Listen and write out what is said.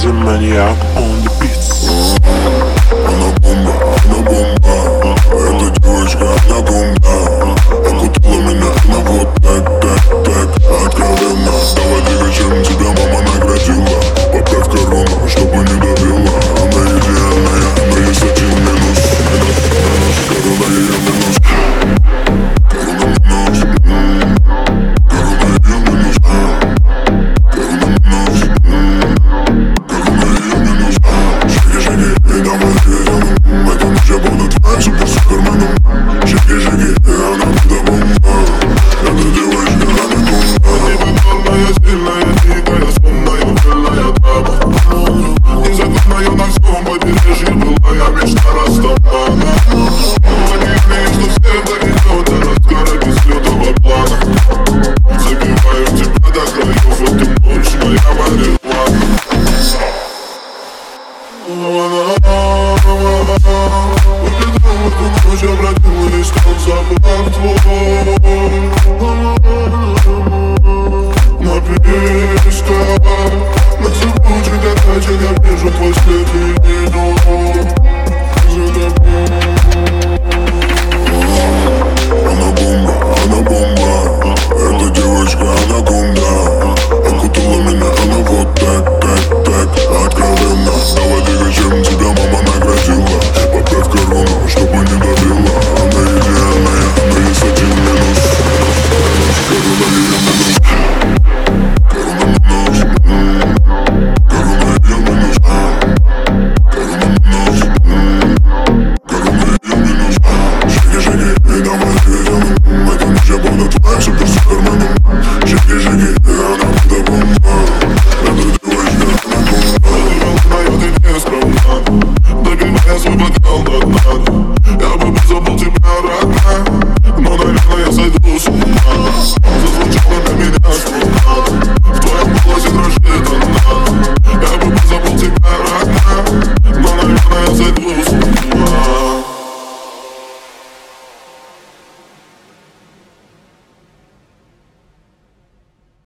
the maniac on the beats. Она бомба, эта девочка, она бомба. Окутала меня, она вот так, откровенно. Давай двигай, тебя мама наградила. Поправь корону, чтобы не давила. Она идеальная, но есть один минус. Корона ее минус. Корона минус. Корона ее минус. Корона минус. Корона ее минус. Шаги, и давай двигай. Эту ночь я буду твоим суперменом. Шаги, и она будет бомба. Эта девочка, она бомба. Небезборная, сильная, дикая, сонная, пыльная дама. Незаконная на всем побережье была я мечта Растамана. Таких что все дойдет до разгара без лютого плана. Забиваю тебя до краев, эту ночь моя марихуана. Увидел эту ночь, обратил лишь тот запах твой. На песках, на зыбучих докачах я вижу твой след и не иду за тобой. Она бомба, эта девочка, она бомба.